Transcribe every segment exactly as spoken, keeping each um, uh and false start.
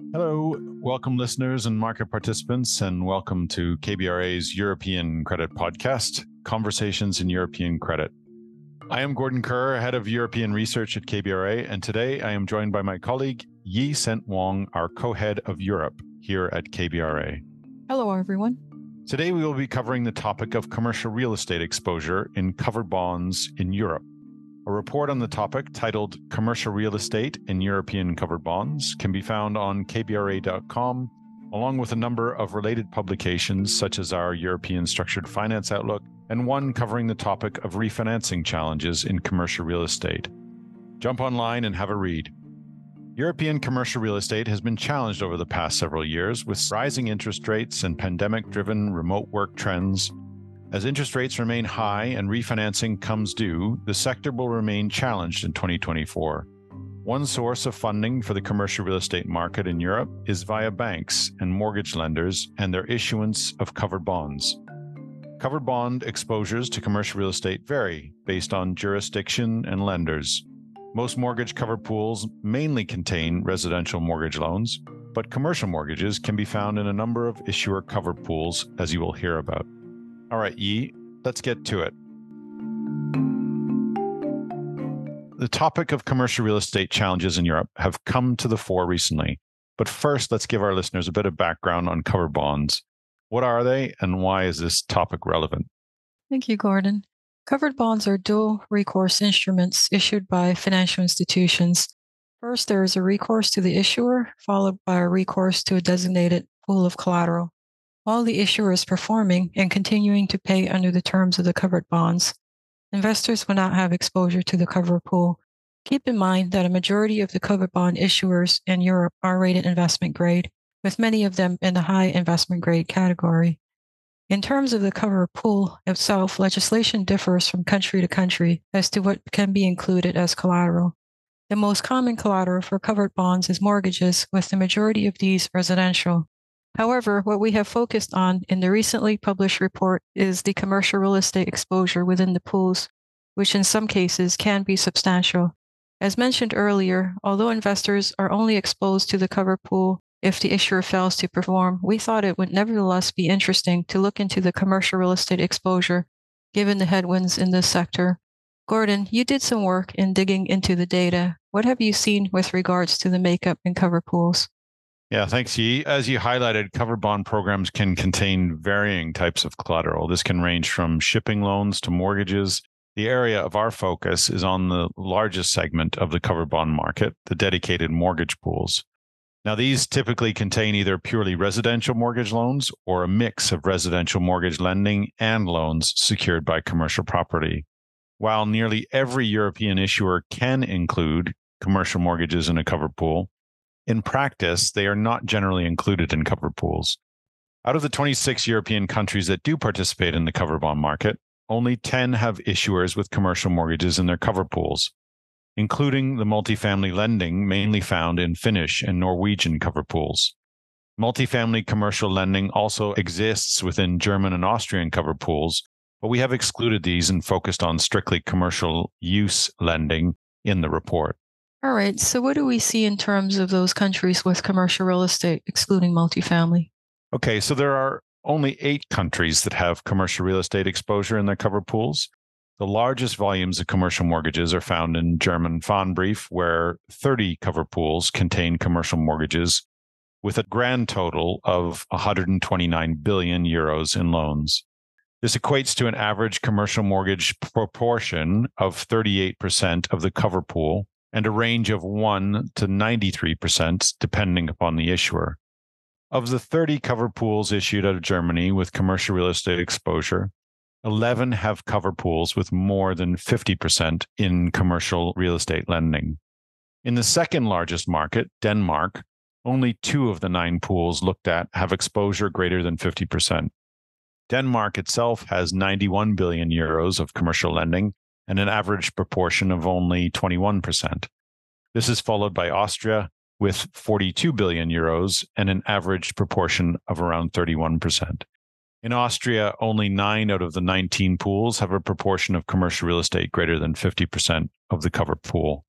Hello, welcome listeners and market participants, and welcome to K B R A's European Credit Podcast, Conversations in European Credit. I am Gordon Kerr, Head of European Research at K B R A, and today I am joined by my colleague Yi Sent Wong, our co-head of Europe here at K B R A. Hello, everyone. Today we will be covering the topic of commercial real estate exposure in covered bonds in Europe. A report on the topic titled Commercial Real Estate in European Covered Bonds can be found on K B R A dot com, along with a number of related publications such as our European Structured Finance Outlook and one covering the topic of refinancing challenges in commercial real estate. Jump online and have a read. European commercial real estate has been challenged over the past several years with rising interest rates and pandemic-driven remote work trends. As interest rates remain high and refinancing comes due, the sector will remain challenged in twenty twenty-four. One source of funding for the commercial real estate market in Europe is via banks and mortgage lenders and their issuance of covered bonds. Covered bond exposures to commercial real estate vary based on jurisdiction and lenders. Most mortgage covered pools mainly contain residential mortgage loans, but commercial mortgages can be found in a number of issuer covered pools, as you will hear about. All right, Yi, let's get to it. The topic of commercial real estate challenges in Europe have come to the fore recently. But first, let's give our listeners a bit of background on covered bonds. What are they, and why is this topic relevant? Thank you, Gordon. Covered bonds are dual recourse instruments issued by financial institutions. First, there is a recourse to the issuer, followed by a recourse to a designated pool of collateral. While the issuer is performing and continuing to pay under the terms of the covered bonds, investors will not have exposure to the covered pool. Keep in mind that a majority of the covered bond issuers in Europe are rated investment grade, with many of them in the high investment grade category. In terms of the covered pool itself, legislation differs from country to country as to what can be included as collateral. The most common collateral for covered bonds is mortgages, with the majority of these residential. However, what we have focused on in the recently published report is the commercial real estate exposure within the pools, which in some cases can be substantial. As mentioned earlier, although investors are only exposed to the covered pool if the issuer fails to perform, we thought it would nevertheless be interesting to look into the commercial real estate exposure, given the headwinds in this sector. Gordon, you did some work in digging into the data. What have you seen with regards to the makeup in covered pools? Yeah, thanks, Yi. As you highlighted, covered bond programs can contain varying types of collateral. This can range from shipping loans to mortgages. The area of our focus is on the largest segment of the covered bond market, the dedicated mortgage pools. Now, these typically contain either purely residential mortgage loans or a mix of residential mortgage lending and loans secured by commercial property. While nearly every European issuer can include commercial mortgages in a covered pool, in practice, they are not generally included in covered pools. Out of the twenty-six European countries that do participate in the covered bond market, only ten have issuers with commercial mortgages in their covered pools, including the multifamily lending mainly found in Finnish and Norwegian covered pools. Multifamily commercial lending also exists within German and Austrian covered pools, but we have excluded these and focused on strictly commercial use lending in the report. All right, so what do we see in terms of those countries with commercial real estate, excluding multifamily? Okay, so there are only eight countries that have commercial real estate exposure in their covered pools. The largest volumes of commercial mortgages are found in German Pfandbrief, where thirty covered pools contain commercial mortgages with a grand total of one hundred twenty-nine billion euros in loans. This equates to an average commercial mortgage proportion of thirty-eight percent of the covered pool, and a range of one to ninety-three percent, depending upon the issuer. Of the thirty covered pools issued out of Germany with commercial real estate exposure, eleven have covered pools with more than fifty percent in commercial real estate lending. In the second largest market, Denmark, only two of the nine pools looked at have exposure greater than fifty percent. Denmark itself has ninety-one billion euros of commercial lending and an average proportion of only twenty-one percent. This is followed by Austria with forty-two billion euros and an average proportion of around thirty-one percent. In Austria, only nine out of the nineteen pools have a proportion of commercial real estate greater than fifty percent of the covered pool.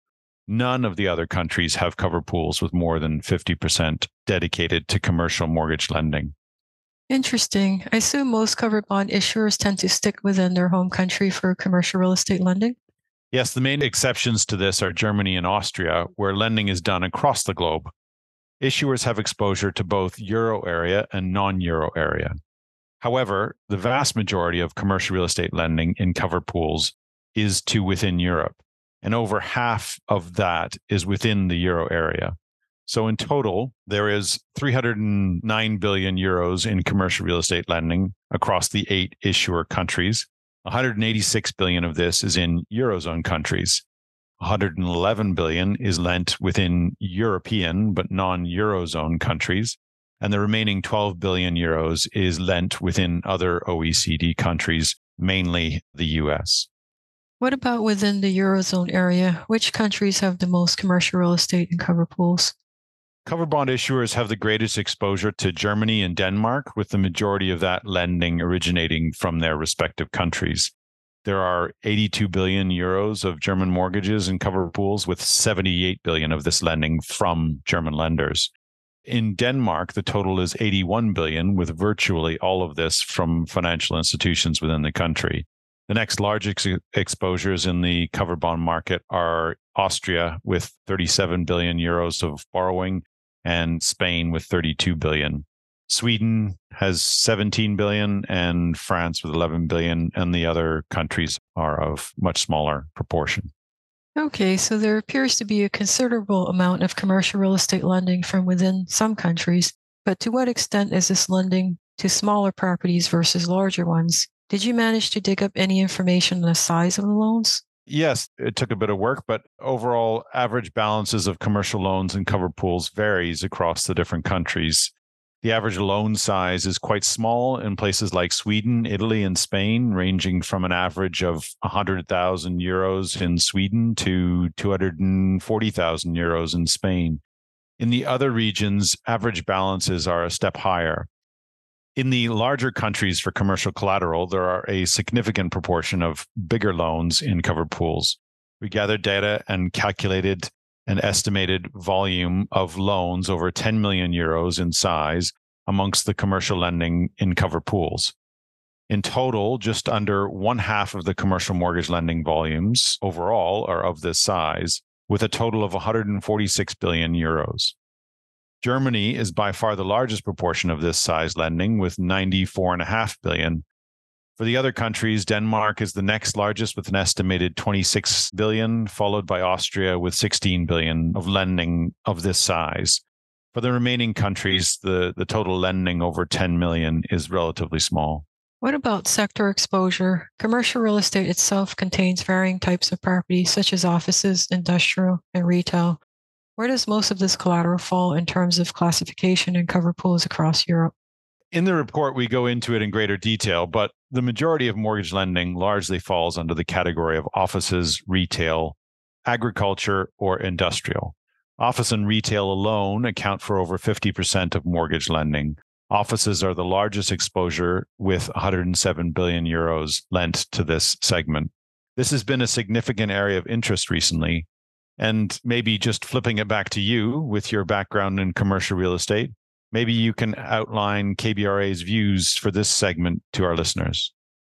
None of the other countries have cover pools with more than fifty percent dedicated to commercial mortgage lending. Interesting. I assume most covered bond issuers tend to stick within their home country for commercial real estate lending. Yes, the main exceptions to this are Germany and Austria, where lending is done across the globe. Issuers have exposure to both euro area and non-euro area. However, the vast majority of commercial real estate lending in cover pools is to within Europe, and over half of that is within the euro area. So in total, there is three hundred nine billion euros in commercial real estate lending across the eight issuer countries. one hundred eighty-six billion of this is in Eurozone countries. one hundred eleven billion is lent within European but non-Eurozone countries, and the remaining twelve billion euros is lent within other O E C D countries, mainly the U S. What about within the Eurozone area? Which countries have the most commercial real estate and cover pools? Covered bond issuers have the greatest exposure to Germany and Denmark, with the majority of that lending originating from their respective countries. There are eighty-two billion euros of German mortgages in cover pools, with seventy-eight billion of this lending from German lenders. In Denmark, the total is eighty-one billion, with virtually all of this from financial institutions within the country. The next largest ex- exposures in the covered bond market are Austria with thirty-seven billion euros of borrowing, and Spain with thirty-two billion. Sweden has seventeen billion and France with eleven billion, and the other countries are of much smaller proportion. Okay, so there appears to be a considerable amount of commercial real estate lending from within some countries, but to what extent is this lending to smaller properties versus larger ones? Did you manage to dig up any information on the size of the loans? Yes, it took a bit of work, but overall average balances of commercial loans and cover pools varies across the different countries. The average loan size is quite small in places like Sweden, Italy, and Spain, ranging from an average of one hundred thousand euros in Sweden to two hundred forty thousand euros in Spain. In the other regions, average balances are a step higher. In the larger countries for commercial collateral, there are a significant proportion of bigger loans in covered pools. We gathered data and calculated an estimated volume of loans over ten million euros in size amongst the commercial lending in covered pools. In total, just under one half of the commercial mortgage lending volumes overall are of this size, with a total of one hundred forty-six billion euros. Germany is by far the largest proportion of this size lending, with ninety-four point five billion. For the other countries, Denmark is the next largest with an estimated twenty-six billion, followed by Austria with sixteen billion of lending of this size. For the remaining countries, the, the total lending over ten million is relatively small. What about sector exposure? Commercial real estate itself contains varying types of properties, such as offices, industrial, and retail. Where does most of this collateral fall in terms of classification and cover pools across Europe? In the report, we go into it in greater detail, but the majority of mortgage lending largely falls under the category of offices, retail, agriculture, or industrial. Office and retail alone account for over fifty percent of mortgage lending. Offices are the largest exposure, with one hundred seven billion euros lent to this segment. This has been a significant area of interest recently. And maybe just flipping it back to you with your background in commercial real estate, maybe you can outline K B R A's views for this segment to our listeners.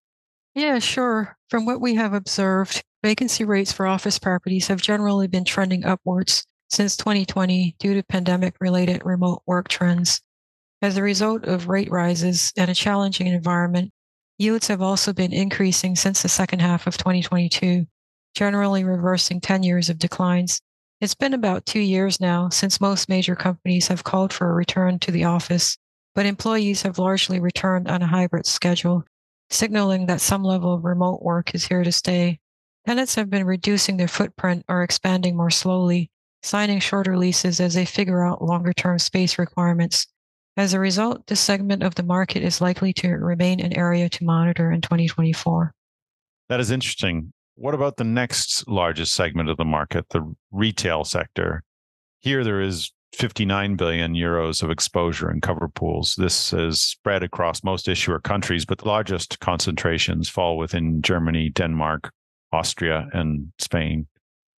Yeah, sure. From what we have observed, vacancy rates for office properties have generally been trending upwards since twenty twenty due to pandemic-related remote work trends. As a result of rate rises and a challenging environment, yields have also been increasing since the second half of twenty twenty-two. Generally reversing ten years of declines. It's been about two years now since most major companies have called for a return to the office, but employees have largely returned on a hybrid schedule, signaling that some level of remote work is here to stay. Tenants have been reducing their footprint or expanding more slowly, signing shorter leases as they figure out longer-term space requirements. As a result, this segment of the market is likely to remain an area to monitor in twenty twenty-four. That is interesting. What about the next largest segment of the market, the retail sector? Here there is fifty-nine billion euros of exposure in cover pools. This is spread across most issuer countries, but the largest concentrations fall within Germany, Denmark, Austria, and Spain.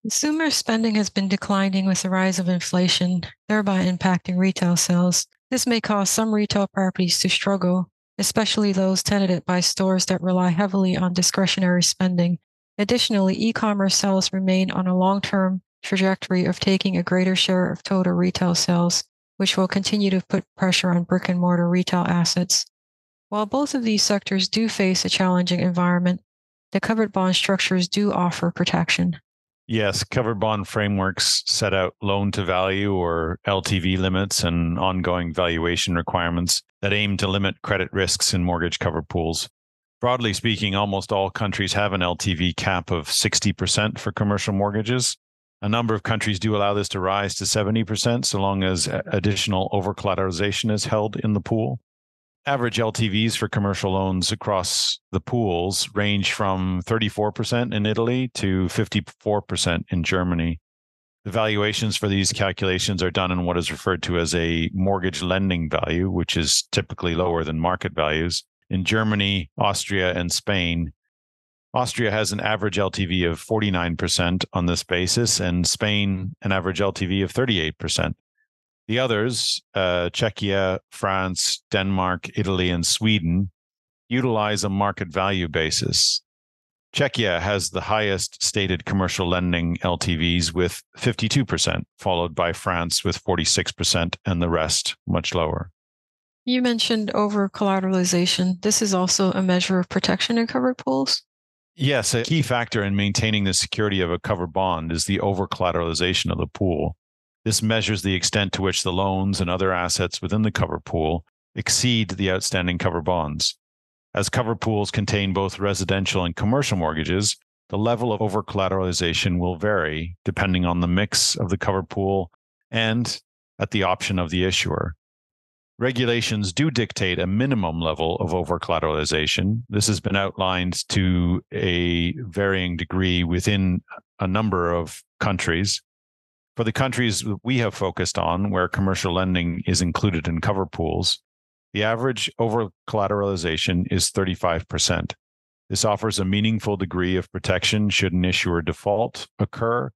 Consumer spending has been declining with the rise of inflation, thereby impacting retail sales. This may cause some retail properties to struggle, especially those tenanted by stores that rely heavily on discretionary spending. Additionally, e-commerce sales remain on a long-term trajectory of taking a greater share of total retail sales, which will continue to put pressure on brick-and-mortar retail assets. While both of these sectors do face a challenging environment, the covered bond structures do offer protection. Yes, covered bond frameworks set out loan to value or L T V limits and ongoing valuation requirements that aim to limit credit risks in mortgage covered pools. Broadly speaking, almost all countries have an L T V cap of sixty percent for commercial mortgages. A number of countries do allow this to rise to seventy percent so long as additional over-collateralization is held in the pool. Average L T Vs for commercial loans across the pools range from thirty-four percent in Italy to fifty-four percent in Germany. The valuations for these calculations are done in what is referred to as a mortgage lending value, which is typically lower than market values. In Germany, Austria, and Spain, Austria has an average L T V of forty-nine percent on this basis, and Spain an average L T V of thirty-eight percent. The others, uh, Czechia, France, Denmark, Italy, and Sweden, utilize a market value basis. Czechia has the highest stated commercial lending L T Vs with fifty-two percent, followed by France with forty-six percent, and the rest much lower. You mentioned over-collateralization. This is also a measure of protection in covered pools? Yes, a key factor in maintaining the security of a covered bond is the over-collateralization of the pool. This measures the extent to which the loans and other assets within the covered pool exceed the outstanding covered bonds. As covered pools contain both residential and commercial mortgages, the level of over-collateralization will vary depending on the mix of the covered pool and at the option of the issuer. Regulations do dictate a minimum level of over-collateralization. This has been outlined to a varying degree within a number of countries. For the countries we have focused on, where commercial lending is included in cover pools, the average over-collateralization is thirty-five percent. This offers a meaningful degree of protection should an issuer default occur,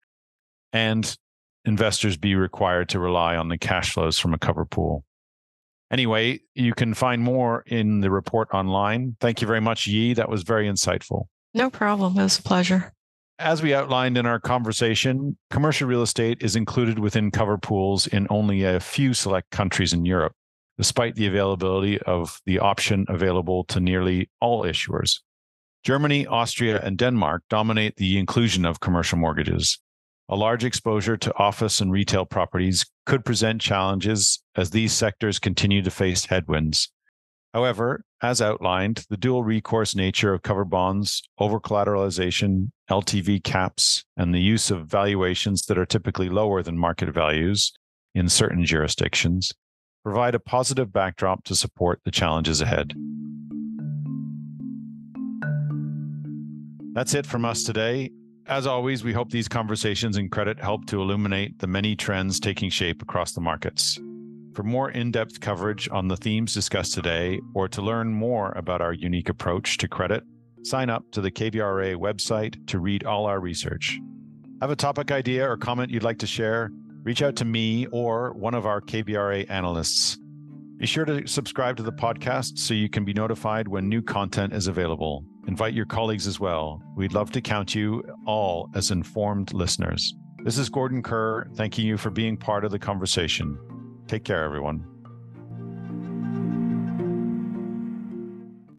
and investors be required to rely on the cash flows from a cover pool. Anyway, you can find more in the report online. Thank you very much, Yi. That was very insightful. No problem. It was a pleasure. As we outlined in our conversation, commercial real estate is included within cover pools in only a few select countries in Europe, despite the availability of the option available to nearly all issuers. Germany, Austria, and Denmark dominate the inclusion of commercial mortgages. A large exposure to office and retail properties could present challenges as these sectors continue to face headwinds. However, as outlined, the dual recourse nature of covered bonds, over-collateralization, L T V caps, and the use of valuations that are typically lower than market values in certain jurisdictions provide a positive backdrop to support the challenges ahead. That's it from us today. As always, we hope these conversations in credit help to illuminate the many trends taking shape across the markets. For more in-depth coverage on the themes discussed today, or to learn more about our unique approach to credit, sign up to the K B R A website to read all our research. Have a topic idea or comment you'd like to share? Reach out to me or one of our K B R A analysts. Be sure to subscribe to the podcast so you can be notified when new content is available. Invite your colleagues as well. We'd love to count you all as informed listeners. This is Gordon Kerr, thanking you for being part of the conversation. Take care, everyone.